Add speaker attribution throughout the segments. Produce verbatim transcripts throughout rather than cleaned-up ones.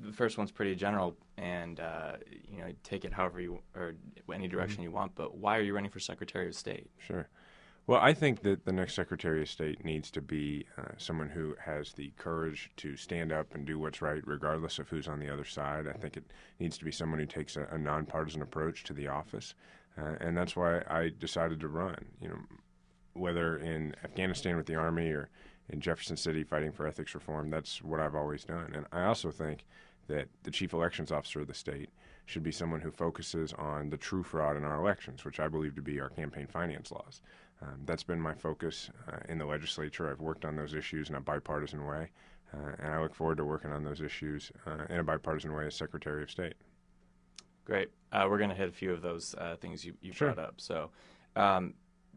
Speaker 1: the first one's pretty general, and uh, you know, take it however you or any direction
Speaker 2: Mm-hmm.
Speaker 1: you want. But why are you running for Secretary of State?
Speaker 2: Sure. Well, I think that the next Secretary of State needs to be uh, someone who has the courage to stand up and do what's right, regardless of who's on the other side. I think it needs to be someone who takes a, a nonpartisan approach to the office, uh, and that's why I decided to run. You know, whether in Afghanistan with the Army or in Jefferson City fighting for ethics reform, that's what I've always done. And I also think that the chief elections officer of the state should be someone who focuses on the true fraud in our elections, which I believe to be our campaign finance laws. Um, that's been my focus uh, in the legislature. I've worked on those issues in a bipartisan way, uh, and I look forward to working on those issues uh, in a bipartisan way as Secretary of State.
Speaker 1: Great. Uh, we're going to hit a few of those uh, things you, you
Speaker 2: Sure.
Speaker 1: brought up. So, um,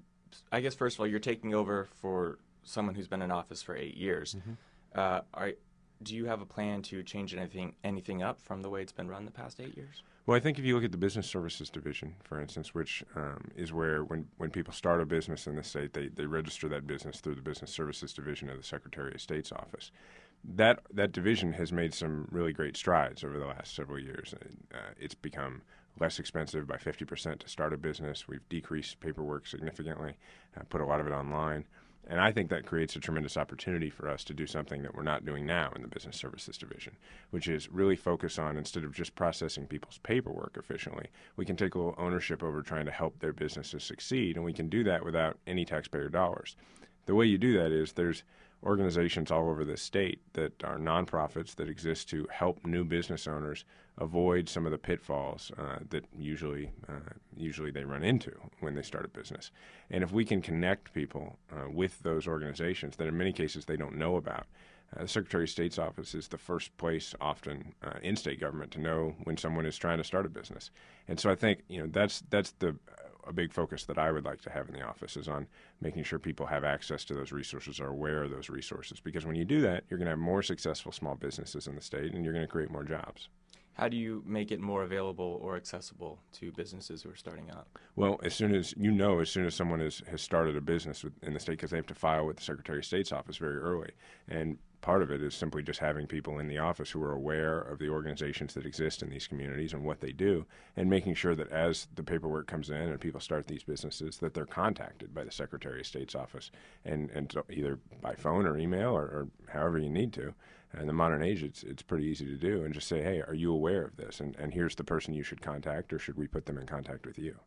Speaker 1: I guess first of all, you're taking over for someone who's been in office for eight years.
Speaker 2: Mm-hmm.
Speaker 1: Uh, are do you have a plan to change anything anything up from the way it's been run the past eight years?
Speaker 2: Well, I think if you look at the Business Services Division, for instance, which um, is where when, when people start a business in the state, they, they register that business through the Business Services Division of the Secretary of State's office. That that division has made some really great strides over the last several years. Uh, it's become less expensive by fifty percent to start a business. We've decreased paperwork significantly, uh, put a lot of it online. And I think that creates a tremendous opportunity for us to do something that we're not doing now in the Business Services Division, which is really focus on, instead of just processing people's paperwork efficiently, we can take a little ownership over trying to help their businesses succeed, and we can do that without any taxpayer dollars. The way you do that is there's organizations all over the state that are nonprofits that exist to help new business owners avoid some of the pitfalls uh, that usually uh, usually they run into when they start a business. And if we can connect people uh, with those organizations that in many cases they don't know about, uh, the Secretary of State's office is the first place often uh, in state government to know when someone is trying to start a business. And so I think you know that's that's the a big focus that I would like to have in the office is on making sure people have access to those resources, are aware of those resources. Because when you do that, you're going to have more successful small businesses in the state, and you're going to create more jobs.
Speaker 1: How do you make it more available or accessible to businesses who are starting up?
Speaker 2: Well, as soon as you know, as soon as someone is, has started a business with, in the state, because they have to file with the Secretary of State's office very early. And part of it is simply just having people in the office who are aware of the organizations that exist in these communities and what they do, and making sure that as the paperwork comes in and people start these businesses, that they're contacted by the Secretary of State's office, and, and so either by phone or email or, or however you need to. In the modern age, it's it's pretty easy to do, and just say, hey, are you aware of this? And, and here's the person you should contact, or should we put them in contact with you?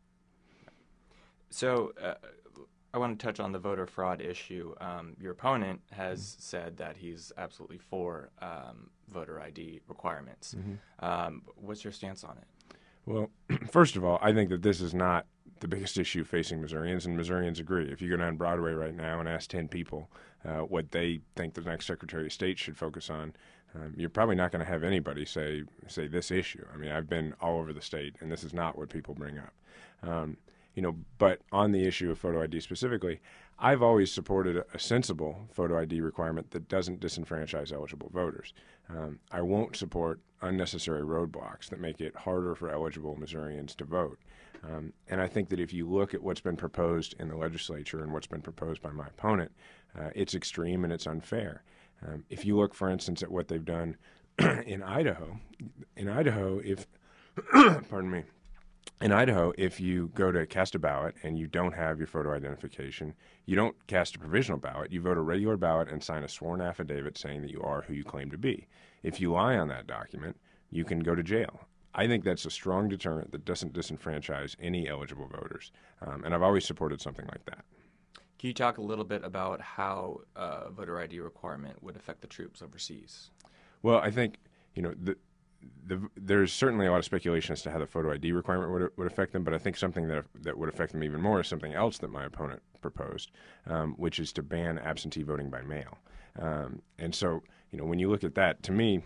Speaker 1: So uh, I want to touch on the voter fraud issue. Um, your opponent has mm-hmm. said that he's absolutely for um, voter I D requirements. Mm-hmm. Um, what's your stance on it?
Speaker 2: Well, first of all, I think that this is not the biggest issue facing Missourians, and Missourians agree. If you go down Broadway right now and ask ten people uh, what they think the next Secretary of State should focus on, um, you're probably not going to have anybody say say this issue. I mean, I've been all over the state, and this is not what people bring up. Um, you know, but on the issue of photo I D specifically, I've always supported a, a sensible photo I D requirement that doesn't disenfranchise eligible voters. Um, I won't support unnecessary roadblocks that make it harder for eligible Missourians to vote. Um, and I think that if you look at what's been proposed in the legislature and what's been proposed by my opponent, uh, it's extreme and it's unfair. Um, if you look, for instance, at what they've done in Idaho, in Idaho, if, pardon me, in Idaho, if you go to cast a ballot and you don't have your photo identification, you don't cast a provisional ballot. You vote a regular ballot and sign a sworn affidavit saying that you are who you claim to be. If you lie on that document, you can go to jail. I think that's a strong deterrent that doesn't disenfranchise any eligible voters, um, and I've always supported something like that.
Speaker 1: Can you talk a little bit about how a uh, voter I D requirement would affect the troops overseas?
Speaker 2: Well, I think, you know, the The, there's certainly a lot of speculation as to how the photo I D requirement would, would affect them, but I think something that that would affect them even more is something else that my opponent proposed, um, which is to ban absentee voting by mail. Um, and so, you know, when you look at that, to me,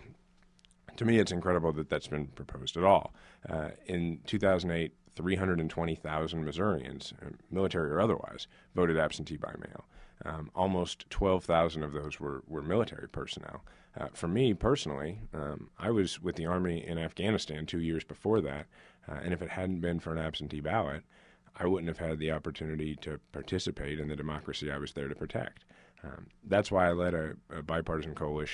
Speaker 2: to me, it's incredible that that's been proposed at all. Uh, in two thousand eight, three hundred twenty thousand Missourians, military or otherwise, voted absentee by mail. Um, almost twelve thousand of those were, were military personnel. Uh, for me personally, um, I was with the Army in Afghanistan two years before that, uh, and if it hadn't been for an absentee ballot, I wouldn't have had the opportunity to participate in the democracy I was there to protect. Um, that's why I led a, a bipartisan coalition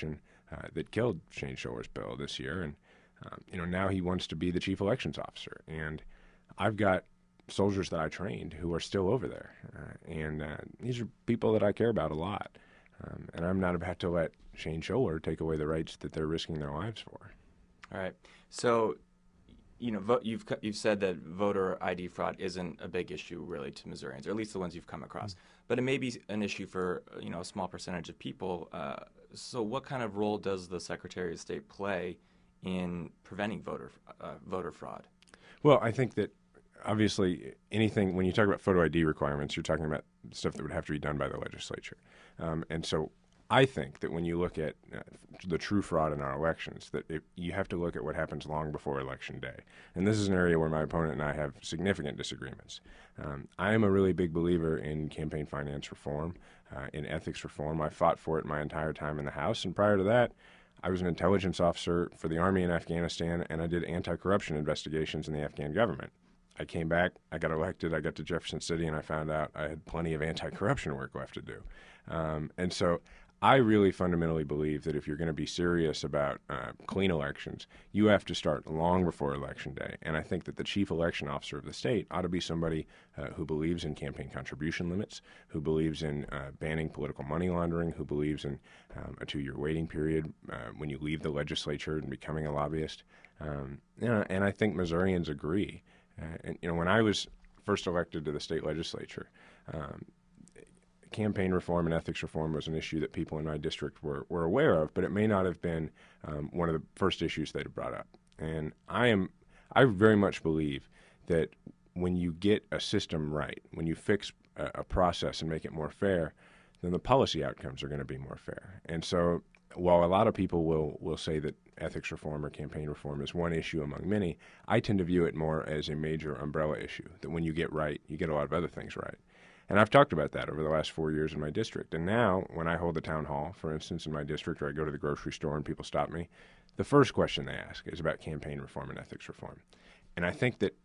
Speaker 2: uh, that killed Shane Scholar's bill this year. And, um, you know, now he wants to be the chief elections officer. And I've got soldiers that I trained who are still over there. Uh, and uh, these are people that I care about a lot. Um, and I'm not about to let Shane Scholar take away the rights that they're risking their lives for.
Speaker 1: All right. So, you know, vo- you've you've said that voter I D fraud isn't a big issue really to Missourians, or at least the ones you've come across. Mm-hmm. But it may be an issue for, you know, a small percentage of people. Uh, so what kind of role does the Secretary of State play in preventing voter uh, voter fraud?
Speaker 2: Well, I think that obviously anything, when you talk about photo I D requirements, you're talking about stuff that would have to be done by the legislature. Um, and so I think that when you look at uh, the true fraud in our elections, that it, you have to look at what happens long before Election Day. And this is an area where my opponent and I have significant disagreements. Um, I am a really big believer in campaign finance reform, uh, in ethics reform. I fought for it my entire time in the House, and prior to that, I was an intelligence officer for the Army in Afghanistan, and I did anti-corruption investigations in the Afghan government. I came back, I got elected, I got to Jefferson City, and I found out I had plenty of anti-corruption work left to do. Um, and so I really fundamentally believe that if you're going to be serious about uh, clean elections, you have to start long before Election Day. And I think that the chief election officer of the state ought to be somebody uh, who believes in campaign contribution limits, who believes in uh, banning political money laundering, who believes in um, a two-year waiting period uh, when you leave the legislature and becoming a lobbyist. Um, you know, and I think Missourians agree. Uh, and, you know, when I was first elected to the state legislature, um, campaign reform and ethics reform was an issue that people in my district were, were aware of, but it may not have been um, one of the first issues they'd have brought up. And I am, I very much believe that when you get a system right, when you fix a, a process and make it more fair, then the policy outcomes are going to be more fair. And so while a lot of people will, will say that ethics reform or campaign reform is one issue among many, I tend to view it more as a major umbrella issue, that when you get right, you get a lot of other things right. And I've talked about that over the last four years in my district. And now, when I hold a town hall, for instance, in my district, or I go to the grocery store and people stop me, the first question they ask is about campaign reform and ethics reform. And I think that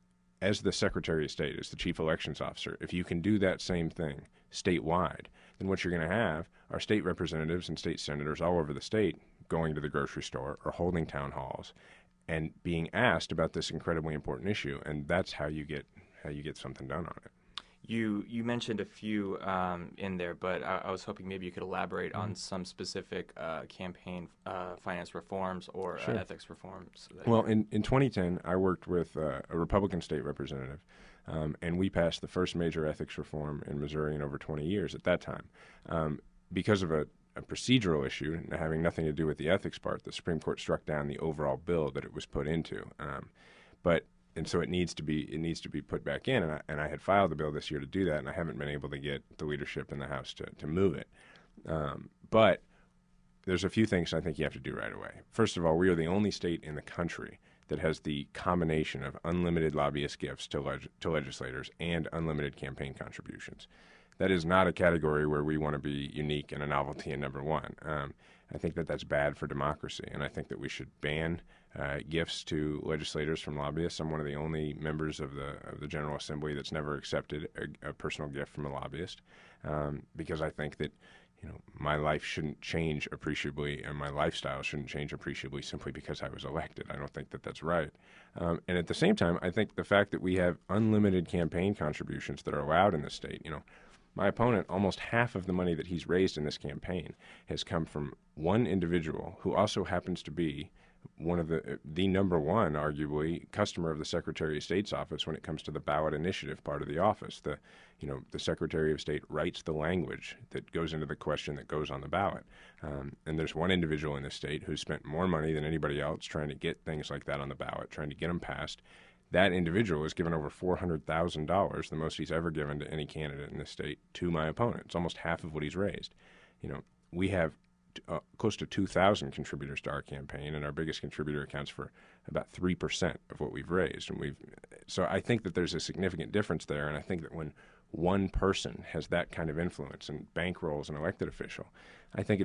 Speaker 2: as the Secretary of State, as the Chief Elections Officer, if you can do that same thing statewide, then what you're going to have are state representatives and state senators all over the state going to the grocery store or holding town halls and being asked about this incredibly important issue. And that's how you get how you get something done on it.
Speaker 1: You you mentioned a few um, in there, but I, I was hoping maybe you could elaborate mm-hmm. on some specific uh, campaign uh, finance reforms or
Speaker 2: sure.
Speaker 1: uh, ethics reforms.
Speaker 2: Well, in, in twenty ten, I worked with uh, a Republican state representative, um, and we passed the first major ethics reform in Missouri in over twenty years at that time. Um, because of a, a procedural issue having nothing to do with the ethics part, the Supreme Court struck down the overall bill that it was put into. Um, but And so it needs to be it needs to be put back in, and I, and I had filed the bill this year to do that, and I haven't been able to get the leadership in the House to, to move it. Um, but there's a few things I think you have to do right away. First of all, we are the only state in the country that has the combination of unlimited lobbyist gifts to, leg- to legislators and unlimited campaign contributions. That is not a category where we want to be unique and a novelty and number one. Um, I think that that's bad for democracy, and I think that we should ban uh, gifts to legislators from lobbyists. I'm one of the only members of the of the General Assembly that's never accepted a, a personal gift from a lobbyist, um, because I think that you know my life shouldn't change appreciably, and my lifestyle shouldn't change appreciably simply because I was elected. I don't think that that's right. Um, and at the same time, I think the fact that we have unlimited campaign contributions that are allowed in the state, you know. My opponent, almost half of the money that he's raised in this campaign has come from one individual who also happens to be one of the the number one, arguably, customer of the Secretary of State's office when it comes to the ballot initiative part of the office. The you know the Secretary of State writes the language that goes into the question that goes on the ballot. Um, and there's one individual in the state who's spent more money than anybody else trying to get things like that on the ballot, trying to get them passed. That individual has given over four hundred thousand dollars, the most he's ever given to any candidate in this state, to my opponent. It's almost half of what he's raised. You know, we have uh, close to two thousand contributors to our campaign, and our biggest contributor accounts for about three percent of what we've raised. And we've, so I think that there's a significant difference there, and I think that when one person has that kind of influence and bankrolls an elected official, I think it's that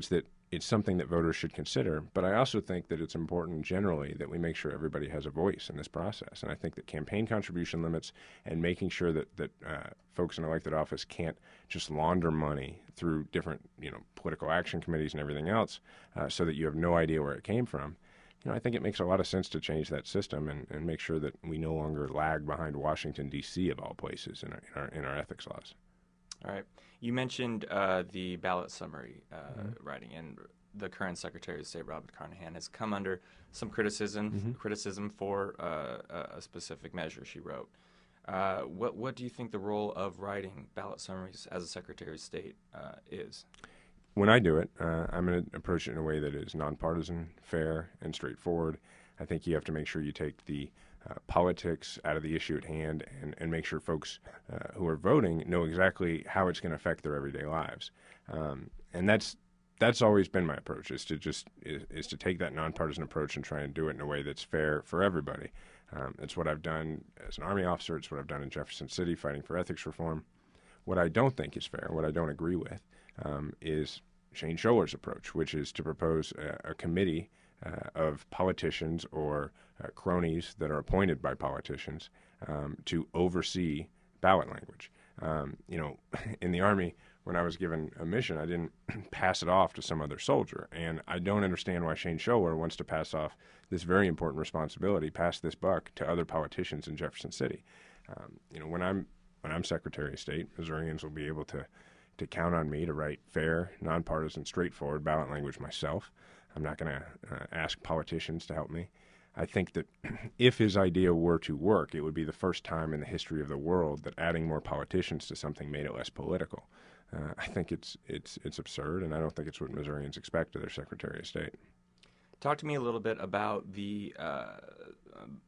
Speaker 2: it's something that voters should consider. But I also think that it's important generally that we make sure everybody has a voice in this process. And I think that campaign contribution limits and making sure that, that uh, folks in elected office can't just launder money through different, you know, political action committees and everything else uh, so that you have no idea where it came from. You know, I think it makes a lot of sense to change that system and, and make sure that we no longer lag behind Washington, D C of all places in our, in our, in our ethics laws.
Speaker 1: All right. You mentioned uh, the ballot summary uh,
Speaker 2: Mm-hmm.
Speaker 1: writing, and the current Secretary of State, Robert Carnahan, has come under some criticism
Speaker 2: Mm-hmm.
Speaker 1: criticism for uh, a specific measure she wrote. Uh, what what do you think the role of writing ballot summaries as a Secretary of State uh, is?
Speaker 2: When I do it, uh, I'm going to approach it in a way that is nonpartisan, fair, and straightforward. I think you have to make sure you take the uh, politics out of the issue at hand and, and make sure folks uh, who are voting know exactly how it's going to affect their everyday lives. Um, and that's that's always been my approach, is to just is, is to take that nonpartisan approach and try and do it in a way that's fair for everybody. Um, it's what I've done as an Army officer. It's what I've done in Jefferson City fighting for ethics reform. What I don't think is fair, what I don't agree with, um, is Shane Scholer's approach, which is to propose a, a committee uh, of politicians or uh, cronies that are appointed by politicians um, to oversee ballot language. Um, you know, in the Army, when I was given a mission, I didn't pass it off to some other soldier. And I don't understand why Shane Scholer wants to pass off this very important responsibility, pass this buck to other politicians in Jefferson City. Um, you know, when I'm when I'm Secretary of State, Missourians will be able to to count on me to write fair, nonpartisan, straightforward ballot language myself. I'm not going to uh, ask politicians to help me. I think that if his idea were to work, it would be the first time in the history of the world that adding more politicians to something made it less political. Uh, I think it's it's it's absurd, and I don't think it's what Missourians expect of their Secretary of State.
Speaker 1: Talk to me a little bit about the uh, um,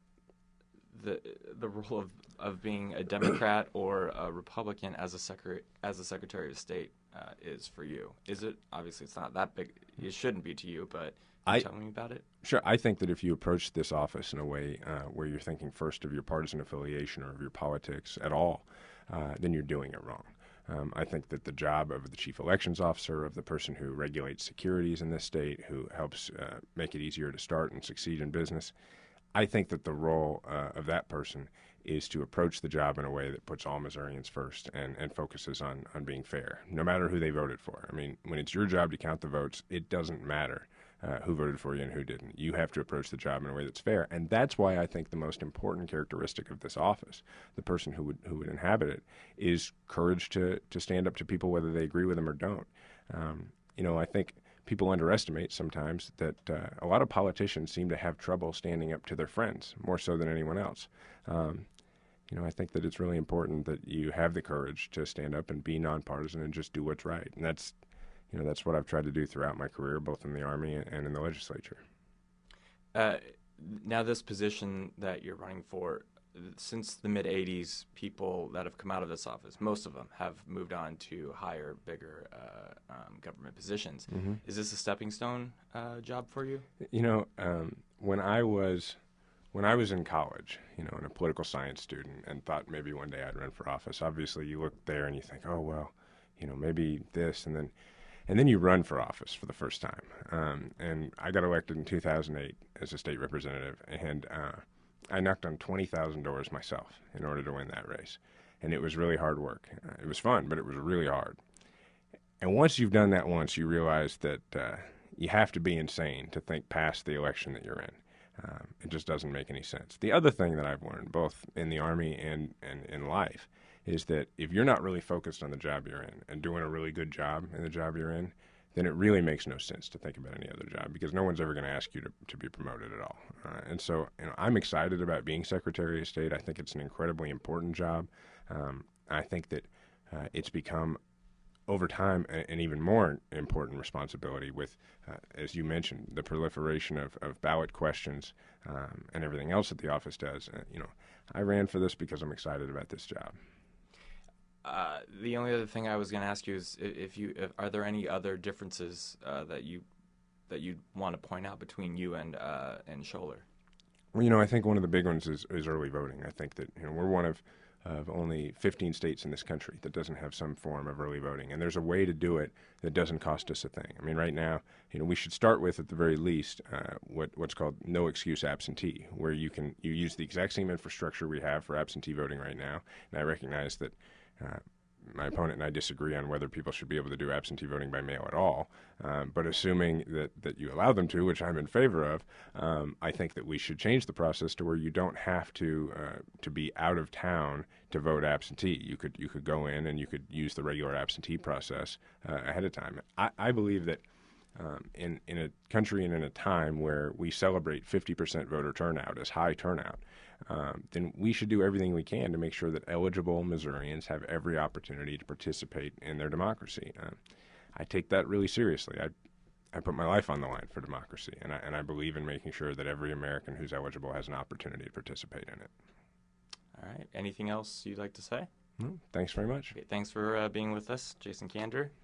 Speaker 1: the the role of, of being a Democrat or a Republican as a secretary as a Secretary of State uh, is for you. Is it obviously it's not that big? It shouldn't be to you, but can you
Speaker 2: I,
Speaker 1: tell me about it.
Speaker 2: Sure. I think that if you approach this office in a way uh, where you're thinking first of your partisan affiliation or of your politics at all, uh, then you're doing it wrong. Um, I think that the job of the chief elections officer, of the person who regulates securities in this state, who helps uh, make it easier to start and succeed in business, I think that the role uh, of that person is to approach the job in a way that puts all Missourians first and, and focuses on, on being fair, no matter who they voted for. I mean, when it's your job to count the votes, it doesn't matter uh, who voted for you and who didn't. You have to approach the job in a way that's fair. And that's why I think the most important characteristic of this office, the person who would who would inhabit it, is courage to, to stand up to people whether they agree with them or don't. Um, you know, I think people underestimate sometimes that uh, a lot of politicians seem to have trouble standing up to their friends, more so than anyone else. Um, you know, I think that it's really important that you have the courage to stand up and be nonpartisan and just do what's right. And that's, you know, that's what I've tried to do throughout my career, both in the Army and in the legislature.
Speaker 1: Uh, now, this position that you're running for, since the mid eighties, people that have come out of this office, most of them have moved on to higher, bigger uh, um, government positions.
Speaker 2: Mm-hmm.
Speaker 1: Is this a stepping stone uh, job for you?
Speaker 2: You know, um, when I was when I was in college, you know, and a political science student, and thought maybe one day I'd run for office. Obviously, you look there and you think, oh well, you know, maybe this, and then and then you run for office for the first time. Um, and I got elected in two thousand eight as a state representative, and uh, I knocked on twenty thousand doors myself in order to win that race. And it was really hard work. Uh, it was fun, but it was really hard. And once you've done that once, you realize that uh, you have to be insane to think past the election that you're in. Um, it just doesn't make any sense. The other thing that I've learned, both in the Army and, and in life, is that if you're not really focused on the job you're in and doing a really good job in the job you're in, then it really makes no sense to think about any other job, because no one's ever going to ask you to, to be promoted at all. Uh, and so you know, I'm excited about being Secretary of State. I think it's an incredibly important job. Um, I think that uh, it's become, over time, a, an even more important responsibility with, uh, as you mentioned, the proliferation of, of ballot questions um, and everything else that the office does. Uh, you know, I ran for this because I'm excited about this job.
Speaker 1: Uh, the only other thing I was going to ask you is if you if, are there any other differences uh, that you that you want to point out between you and uh, and Scholer?
Speaker 2: Well, you know, I think one of the big ones is, is early voting. I think that you know we're one of of only fifteen states in this country that doesn't have some form of early voting. And there's a way to do it that doesn't cost us a thing. I mean, right now, you know, we should start with, at the very least, uh, what, what's called no excuse absentee, where you can you use the exact same infrastructure we have for absentee voting right now. And I recognize that uh, my opponent and I disagree on whether people should be able to do absentee voting by mail at all. Um, but assuming that, that you allow them to, which I'm in favor of, um, I think that we should change the process to where you don't have to uh, to be out of town to vote absentee. You could you could go in and you could use the regular absentee process uh, ahead of time. I, I believe that um, in in a country and in a time where we celebrate fifty percent voter turnout as high turnout, Um, then we should do everything we can to make sure that eligible Missourians have every opportunity to participate in their democracy. Uh, I take that really seriously. I, I put my life on the line for democracy, and I, and I believe in making sure that every American who's eligible has an opportunity to participate in it.
Speaker 1: All right. Anything else you'd like to say?
Speaker 2: No, thanks very much.
Speaker 1: Okay, thanks for uh, being with us, Jason Kander.